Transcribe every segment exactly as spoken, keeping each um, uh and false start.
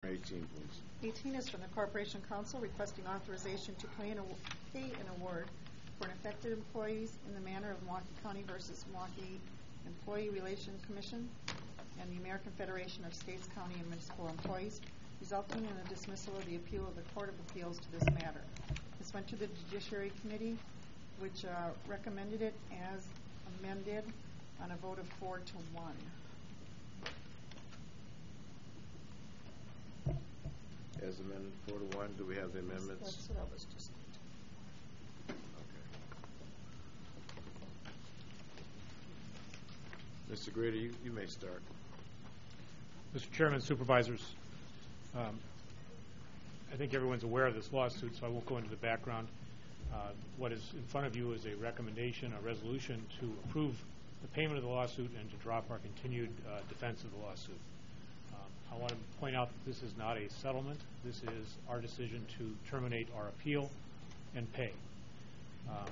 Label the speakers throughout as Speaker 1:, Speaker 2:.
Speaker 1: eighteen, please.
Speaker 2: eighteen is from the Corporation Council requesting authorization to pay an, pay an award for an affected employees in the manner of Milwaukee County versus Milwaukee Employee Relations Commission and the American Federation of States, County, and Municipal Employees, resulting in the dismissal of the appeal of the Court of Appeals to this matter. This went to the Judiciary Committee, which uh, recommended it as amended on a vote of four to one.
Speaker 1: As amended four to one, do we have the amendments?
Speaker 2: That's what I was just.
Speaker 1: Okay. Mister Grady, you, you may start.
Speaker 3: Mister Chairman, Supervisors, um, I think everyone's aware of this lawsuit, so I won't go into the background. Uh, what is in front of you is a recommendation, a resolution to approve the payment of the lawsuit and to drop our continued uh, defense of the lawsuit. Um, I want to point out that this is not a settlement. This is our decision to terminate our appeal and pay. Um,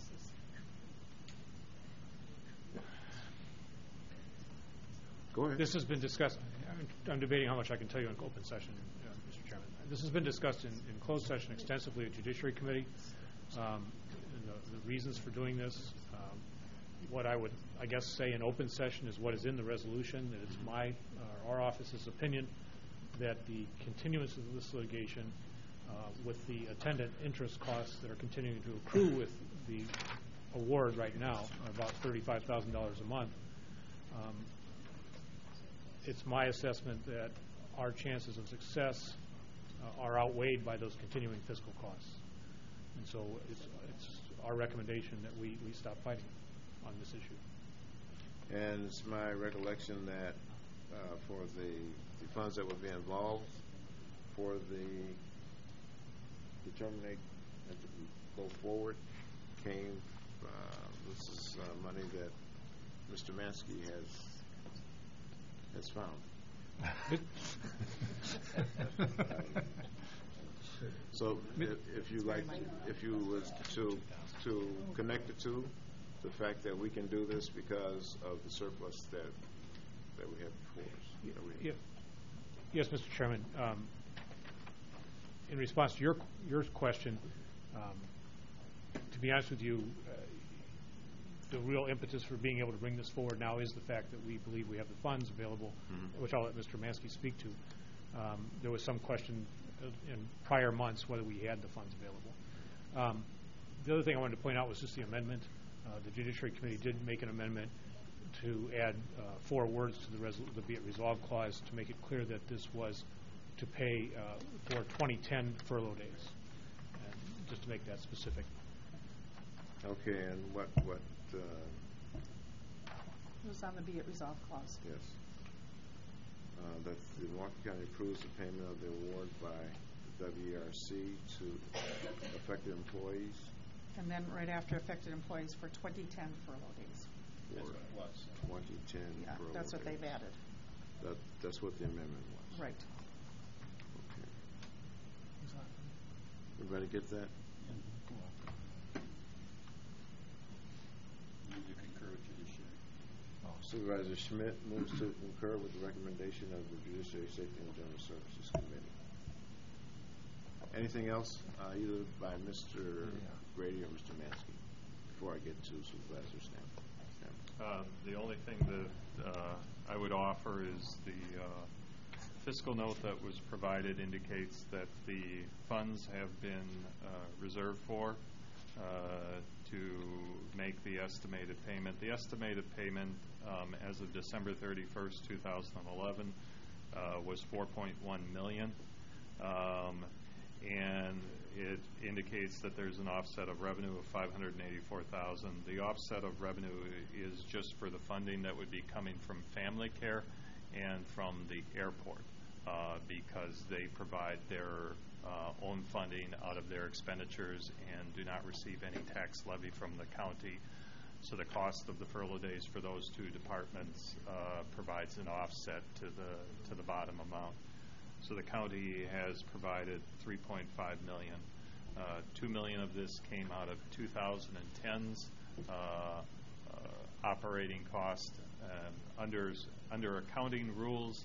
Speaker 1: Go ahead.
Speaker 3: This has been discussed. I'm, I'm debating how much I can tell you in open session, uh, Mister Chairman. This has been discussed in, in closed session extensively at Judiciary Committee. Um, and the, the reasons for doing this, um, what I would, I guess, say in open session is what is in the resolution, that it's my, uh, our office's opinion that the continuance of this litigation uh, with the attendant interest costs that are continuing to accrue with the award right now are about thirty-five thousand dollars a month. Um, it's my assessment that our chances of success uh, are outweighed by those continuing fiscal costs. And so it's, it's our recommendation that we, we stop fighting on this issue.
Speaker 1: And it's my recollection that uh, for the, the funds that would be involved for the to terminate and to go forward came, uh, this is uh, money that Mister Mansky has has found. So if, if you like, if you was to to connect the two, the fact that we can do this because of the surplus that that we have before us. That we
Speaker 3: Yeah. Yes, Mister Chairman. Um, in response to your your question, um, to be honest with you, uh, the real impetus for being able to bring this forward now is the fact that we believe we have the funds available, mm-hmm. which I'll let Mister Mansky speak to. Um, there was some question in prior months whether we had the funds available. Um, the other thing I wanted to point out was just the amendment. Uh, the Judiciary Committee did make an amendment to add uh, four words to the, resol- the be it resolved clause to make it clear that this was to pay uh, for twenty ten furlough days, and just to make that specific.
Speaker 1: Okay, and what what? Uh,
Speaker 2: it was on the be it resolved clause.
Speaker 1: Yes. Uh, that the Milwaukee County approves the payment of the award by the W E R C to affected employees.
Speaker 2: And then right after affected employees for twenty ten furlough days.
Speaker 1: For twenty ten
Speaker 2: yeah,
Speaker 1: furlough
Speaker 2: that's what
Speaker 1: days.
Speaker 2: they've added.
Speaker 1: That, that's what the amendment was.
Speaker 2: Right.
Speaker 1: Okay. Everybody get that? Supervisor Schmidt moves to concur with the recommendation of the Judiciary Safety and General Services Committee. Anything else, uh, either by Mister Yeah. Grady or Mister Mansky, before I get to Supervisor Stanton?
Speaker 4: Uh, the only thing that uh, I would offer is the uh, fiscal note that was provided indicates that the funds have been uh, reserved for uh, to make the estimated payment. The estimated payment um, as of December thirty-first, two thousand eleven uh, was four point one million dollars. Um, and it indicates that there's an offset of revenue of five hundred eighty-four thousand dollars. The offset of revenue is just for the funding that would be coming from Family Care and from the airport uh, because they provide their uh, own funding out of their expenditures and do not receive any tax levy from the county. So the cost of the furlough days for those two departments uh, provides an offset to the to the bottom amount. So the county has provided three point five million dollars. Uh, two million dollars of this came out of two thousand ten's uh, uh, operating cost. Um, under under accounting rules,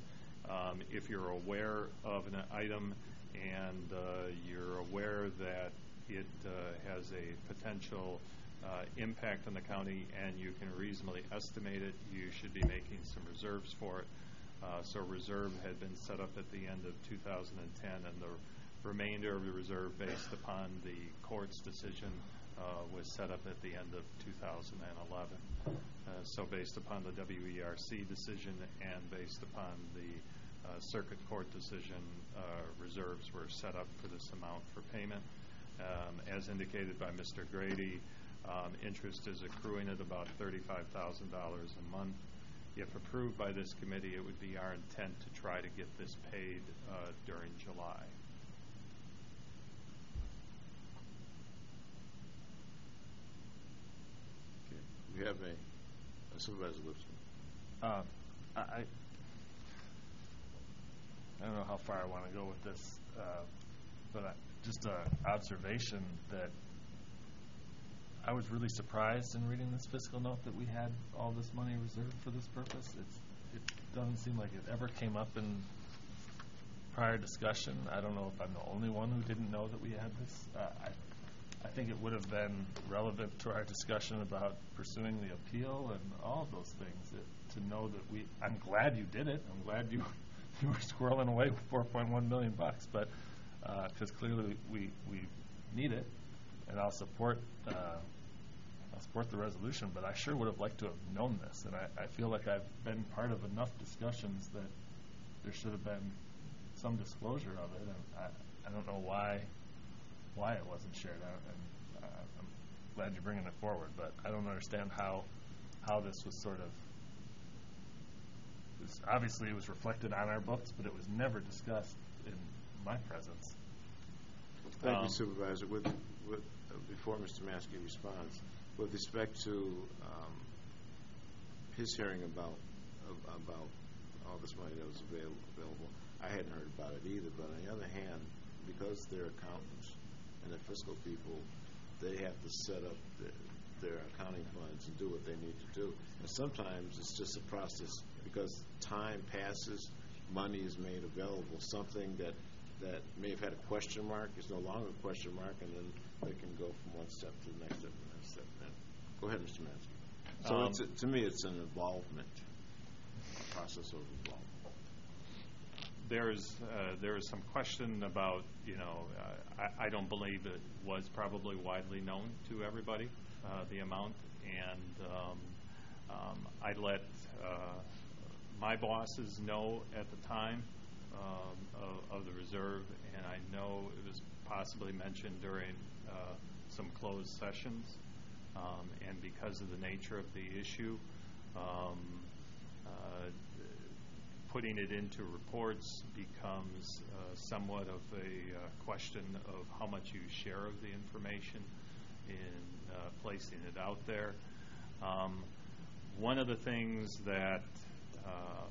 Speaker 4: Um, if you're aware of an item and uh, you're aware that it uh, has a potential uh, impact on the county and you can reasonably estimate it, you should be making some reserves for it. Uh, so reserve had been set up at the end of two thousand ten, and the remainder of the reserve based upon the court's decision uh, was set up at the end of two thousand eleven. Uh, so based upon the W E R C decision and based upon the uh, circuit court decision, uh, reserves were set up for this amount for payment. Um, as indicated by Mister Grady, um, interest is accruing at about thirty-five thousand dollars a month. If approved by this committee, it would be our intent to try to get this paid uh, during July.
Speaker 1: Okay. We have a, a Supervisor Lipscomb.
Speaker 5: Uh, I, I I don't know how far I want to go with this, uh, but I, just an observation that I was really surprised in reading this fiscal note that we had all this money reserved for this purpose. It's, it doesn't seem like it ever came up in prior discussion. I don't know if I'm the only one who didn't know that we had this. Uh, I, I think it would have been relevant to our discussion about pursuing the appeal and all of those things, that, to know that we, I'm glad you did it. I'm glad you, you were squirreling away with four point one million bucks, but because uh, clearly we, we need it, and I'll support uh, I'll support the resolution, but I sure would have liked to have known this, and I, I feel like I've been part of enough discussions that there should have been some disclosure of it, and I, I don't know why why it wasn't shared. I, and, uh, I'm glad you're bringing it forward, but I don't understand how how this was sort of, this, obviously it was reflected on our books, but it was never discussed in my presence.
Speaker 1: Thank
Speaker 4: Um,
Speaker 1: you, Supervisor. With, with, uh, before Mister Maskey responds, with respect to um, his hearing about uh, about all this money that was avail- available, I hadn't heard about it either. But on the other hand, because they're accountants and they're fiscal people, they have to set up the, their accounting funds and do what they need to do. And sometimes it's just a process because time passes, money is made available. Something that that may have had a question mark is no longer a question mark, and then they can go from one step to the next step and the next step. And go ahead, Mister Mansky. So
Speaker 4: Um,
Speaker 1: it's a, to me, it's an involvement, a process of involvement.
Speaker 4: There's uh, there is some question about, you know, uh, I, I don't believe it was probably widely known to everybody, uh, the amount, and um, um, I let uh, my bosses know at the time um, of, of the reserve, and I know it was possibly mentioned during uh, some closed sessions, um, and because of the nature of the issue, um, uh, putting it into reports becomes uh, somewhat of a uh, question of how much you share of the information in uh, placing it out there. Um, one of the things that um,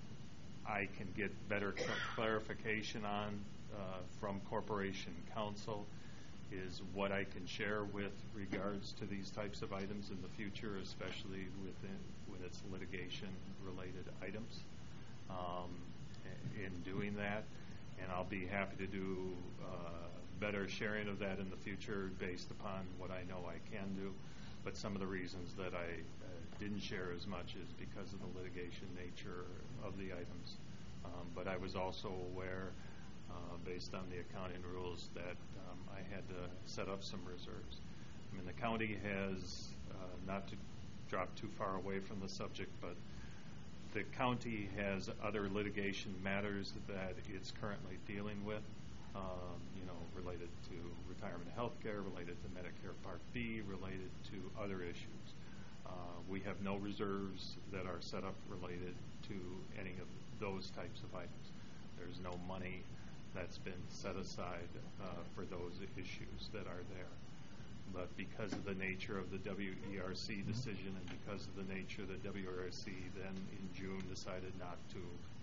Speaker 4: I can get better cl- clarification on uh, from Corporation Counsel is what I can share with regards to these types of items in the future, especially within when it's litigation-related items. Um, in doing that, and I'll be happy to do uh, better sharing of that in the future based upon what I know I can do. But some of the reasons that I uh, didn't share as much is because of the litigation nature of the items. Um, but I was also aware, uh, based on the accounting rules, that um, I had to set up some reserves. I mean, the county has, uh, not to drop too far away from the subject, but the county has other litigation matters that it's currently dealing with, um, you know, related to retirement health care, related to Medicare Part B, related to other issues. Uh, we have no reserves that are set up related to any of those types of items. There's no money that's been set aside uh, for those issues that are there. But because of the nature of the W E R C decision and because of the nature of the W E R C then in June decided not to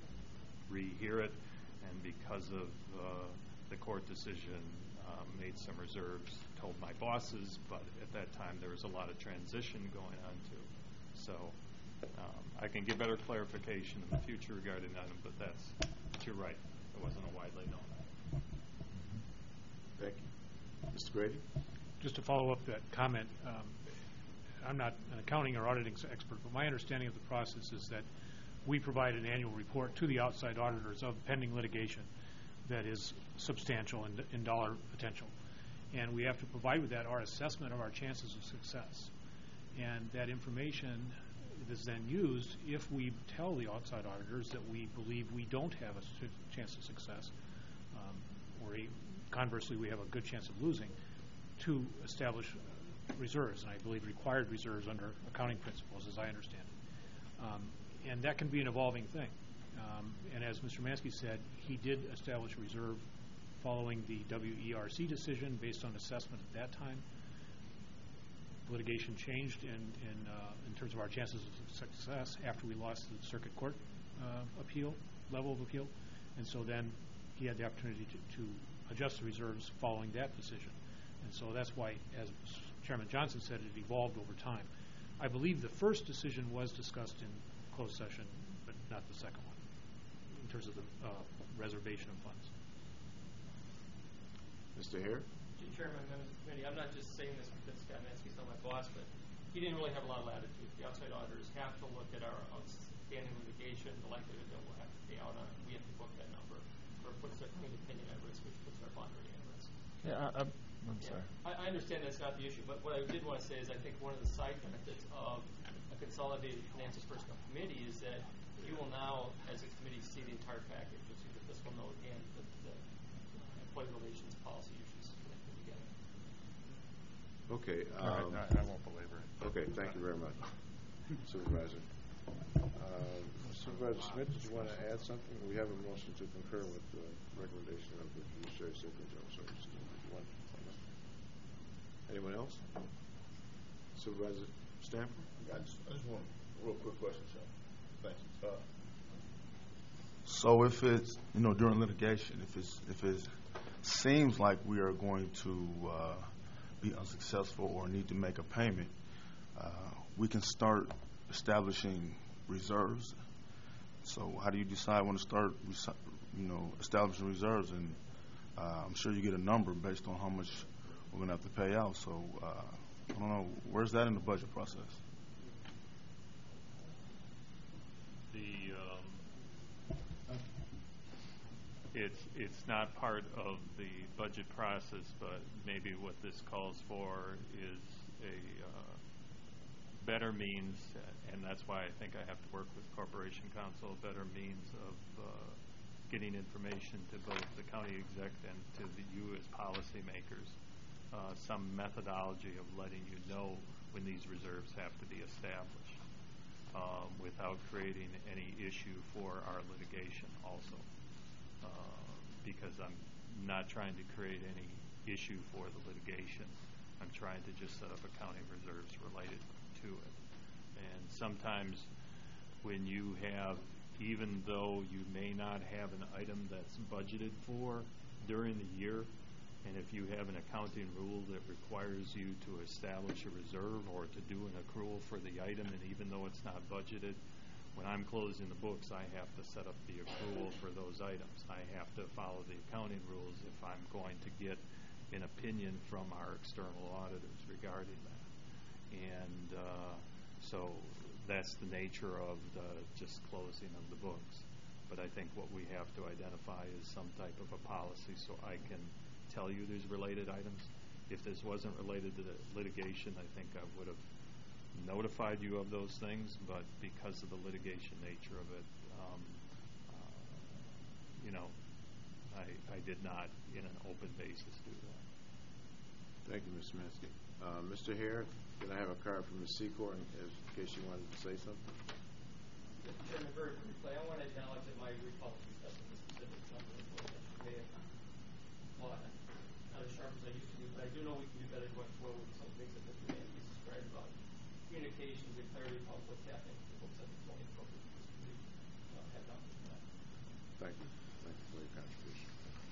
Speaker 4: rehear it, and because of uh, the court decision um, made some reserves, told my bosses, but at that time there was a lot of transition going on too. So Um, I can get better clarification in the future regarding that, but that's, but you're right. It wasn't a widely known.
Speaker 1: Thank you. Mister Grady?
Speaker 3: Just to follow up that comment, um, I'm not an accounting or auditing expert, but my understanding of the process is that we provide an annual report to the outside auditors of pending litigation that is substantial in, in dollar potential. And we have to provide with that our assessment of our chances of success. And that information is then used if we tell the outside auditors that we believe we don't have a su- chance of success, um, or a, conversely, we have a good chance of losing, to establish uh, reserves, and I believe required reserves under accounting principles, as I understand it. Um, and that can be an evolving thing. Um, and as Mister Mansky said, he did establish a reserve following the W E R C decision based on assessment at that time. Litigation changed in, in, uh, in terms of our chances of success after we lost the circuit court uh, appeal, level of appeal. And so then he had the opportunity to, to adjust the reserves following that decision. And so that's why, as Chairman Johnson said, it evolved over time. I believe the first decision was discussed in closed session, but not the second one, in terms of the uh, reservation of funds.
Speaker 1: Mister Hare?
Speaker 6: Chairman, members of the committee, I'm not just saying this because Scott Mansky's not my boss, but he didn't really have a lot of latitude. The outside auditors have to look at our outstanding litigation, the likelihood that we'll have to pay out on it. We have to book that number, or it puts their clean opinion at risk, which puts our bond rating at risk.
Speaker 5: Yeah, I, I'm, I'm
Speaker 6: Yeah.
Speaker 5: sorry.
Speaker 6: I, I understand that's not the issue, but what I did want to say is I think one of the side benefits of a consolidated finance and personnel committee is that you will now, as a committee, see the entire package. You'll see the fiscal note and the, the employee relations policy issues connected together.
Speaker 1: Okay.
Speaker 5: All
Speaker 1: Um,
Speaker 5: right, I, I won't belabor it.
Speaker 1: Okay, thank you very much, Supervisor. Um, Supervisor Smith, did you want to add something? We have a motion to concur with the recommendation of the judiciary superintendent. So, one- anyone else? Supervisor Stanford?
Speaker 7: I just, I just want a real quick question, sir. Thank you. Uh, so if it's, you know, during litigation, if it's, if it seems like we are going to uh, be unsuccessful or need to make a payment, uh, we can start establishing reserves. So how do you decide when to start, you know, establishing reserves? And uh, I'm sure you get a number based on how much we're going to have to pay out. So uh, I don't know, where's that in the budget process?
Speaker 4: The um, it's it's not part of the budget process, but maybe what this calls for is a uh, better means, and that's why I think I have to work with Corporation Counsel, a better means of uh, getting information to both the county exec and to the, you as policymakers, uh, some methodology of letting you know when these reserves have to be established. Um, without creating any issue for our litigation also. Uh, because I'm not trying to create any issue for the litigation. I'm trying to just set up accounting reserves related to it. And sometimes when you have, even though you may not have an item that's budgeted for during the year, and if you have an accounting rule that requires you to establish a reserve or to do an accrual for the item, and even though it's not budgeted, when I'm closing the books, I have to set up the accrual for those items. I have to follow the accounting rules if I'm going to get an opinion from our external auditors regarding that. And uh, so that's the nature of the just closing of the books. But I think what we have to identify is some type of a policy so I can tell you there's related items. If this wasn't related to the litigation, I think I would have notified you of those things, but because of the litigation nature of it, um, uh, you know, I, I did not, in an open basis, do that.
Speaker 1: Thank you, Mister Mansky. Uh, Mister Hare, can I have a card from the C-Corps in, in case you wanted to say something?
Speaker 6: Mister Chairman, very briefly, I want to acknowledge that my recall discussing the specific number of employees that may have well, not as sharp as I used to be, but I do know we can do better going forward with some things that Mister Mansky described about communications and clarity about what's happening to the books at the twenty appropriate because we uh, have nothing for that.
Speaker 1: Thank you. Thank you for your contribution.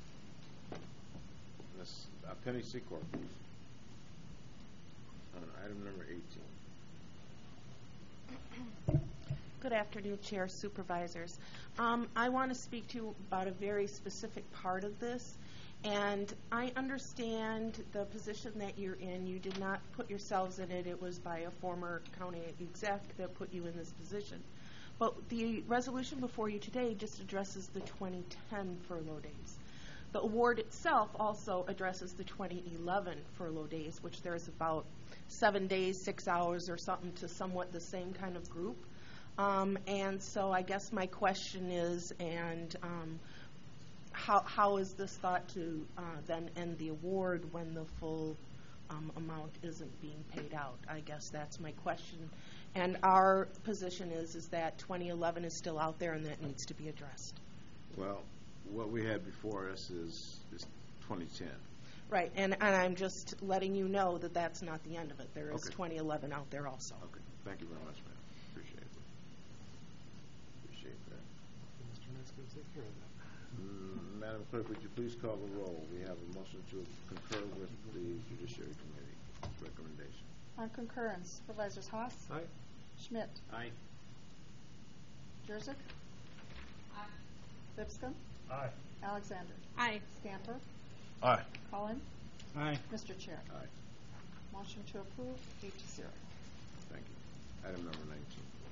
Speaker 1: Miz Uh, Penny Secor, please. On item number eighteen.
Speaker 8: Good afternoon, Chair, Supervisors. Um, I want to speak to you about a very specific part of this. And I understand the position that you're in. You did not put yourselves in it. It was by a former county exec that put you in this position. But the resolution before you today just addresses the twenty ten furlough days. The award itself also addresses the twenty eleven furlough days, which there's about seven days, six hours or something to somewhat the same kind of group. Um, and so I guess my question is, and um, how, how is this thought to uh, then end the award when the full um, amount isn't being paid out? I guess that's my question. And our position is, is that twenty eleven is still out there and that needs to be addressed.
Speaker 1: Well, what we had before us is, is twenty ten.
Speaker 8: Right, and, and I'm just letting you know that that's not the end of it. There is
Speaker 1: Okay.
Speaker 8: twenty eleven out there also.
Speaker 1: Okay, thank you very much, ma'am. Appreciate it. Appreciate that.
Speaker 5: Mister Knight's going to take care of that.
Speaker 1: Mm, Madam Clerk, would you please call the roll? We have a motion to concur with the Judiciary Committee recommendation.
Speaker 2: On concurrence, Supervisors Haas?
Speaker 5: Aye.
Speaker 2: Schmidt?
Speaker 1: Aye.
Speaker 2: Jurassic? Lipscomb?
Speaker 5: Aye.
Speaker 2: Alexander?
Speaker 8: Aye.
Speaker 2: Scamper?
Speaker 7: Aye.
Speaker 2: Cullen?
Speaker 5: Aye.
Speaker 2: Mister Chair?
Speaker 1: Aye.
Speaker 2: Motion to approve, eight to zero.
Speaker 1: Thank you. Item number nineteen.